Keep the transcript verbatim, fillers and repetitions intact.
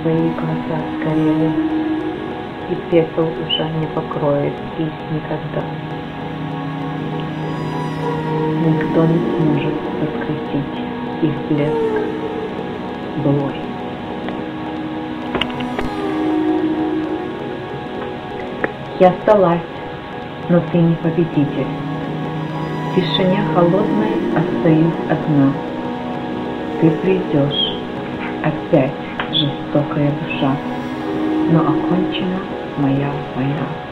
свои глаза скорее, и пепел уже не покроет их никогда. Никто не сможет воскресить их блеск былой. Я сдалась, но ты не победитель. В тишине холодной остаюсь одна. Ты придешь, опять жестокая душа, но окончена моя война.